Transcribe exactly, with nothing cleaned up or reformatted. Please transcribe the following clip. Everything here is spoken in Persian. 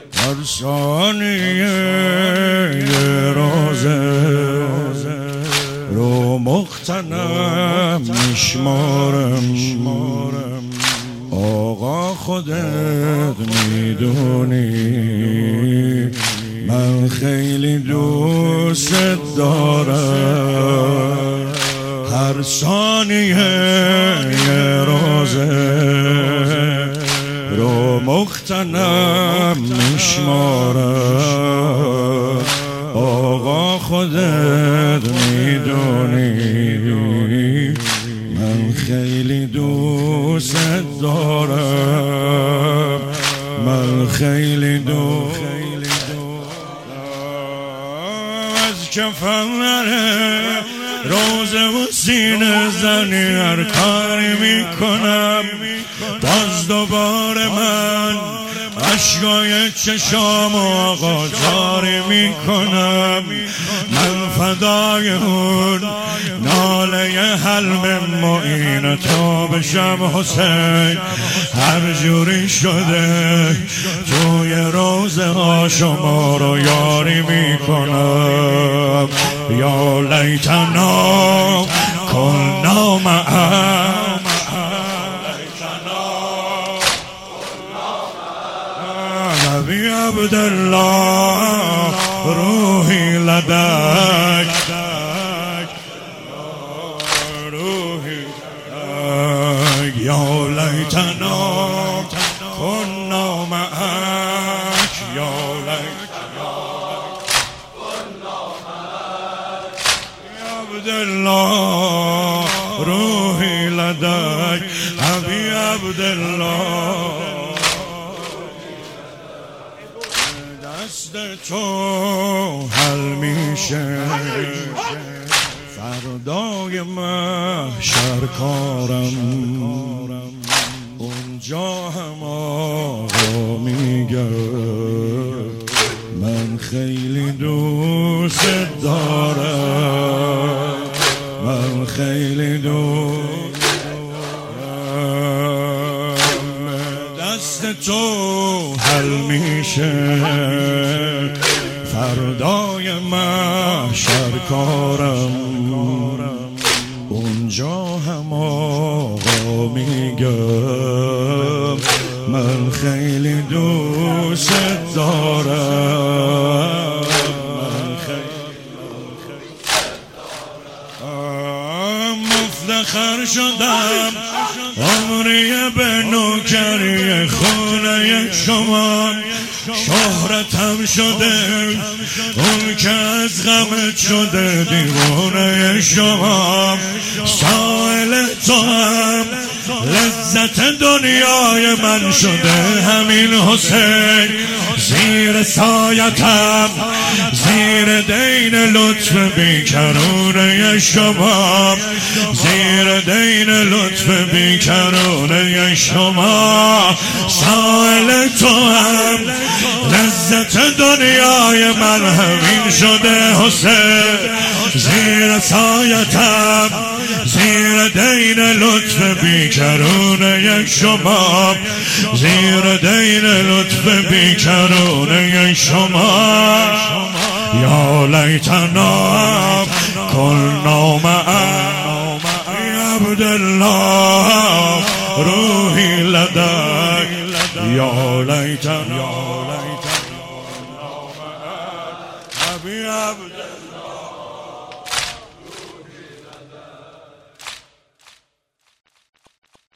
هر ثانیه یه رازه رو مختنم میشمارم. آقا خودت میدونی من خیلی دوست دارم. هر ثانیه یه رازه رو مختنم میشمارم. آقا خودت میدونی من خیلی دوست دارم. من خیلی دوست از کفم نره روزه و سینه زنی هر کاری میکنم. باز دوباره من اشکای چشام آقا جاری میکنم. من فدای اون ناله حلم معین تو بشم حسین. هر جوری شده توی روزه ها شما رو یاری میکنم. یا لیتنا کنا معهم نبی عبدالله روحی لدک روحی لدک. یا لیتنا کنا معک یا لیتنا کنا معک عبدالله روحی لدک ابی عبدالله. دست تو حل میشه فردای محشر کارم. اونجا هم آقا میگه من خیلی دوست دارم. من خیلی دوست دارم. دست تو حل میشه فردای محشر کارم. اونجا هم آقا میگم من خیلی دوست دارم. من خیلی مفتخر شدم عمری به نوکری خونه شما. شهرتم شده اون که از غمت شده دیوانه شما. سائل تو هم لذت دنیای من شده همین حسین. زیر سایتم زیر دین لطف بیکرونه شما. زیر دین لطف بیکرونه شما. سائل تو هم لذت دنیای من همین شده حسین. زیر سایتم زیر دین لطف بیکرونه شما. زیر دین لطف بیکرونه شما. یا لیتنا کنا معهم عبدالله روحی لدک. یا لیتنا ابی عبدالله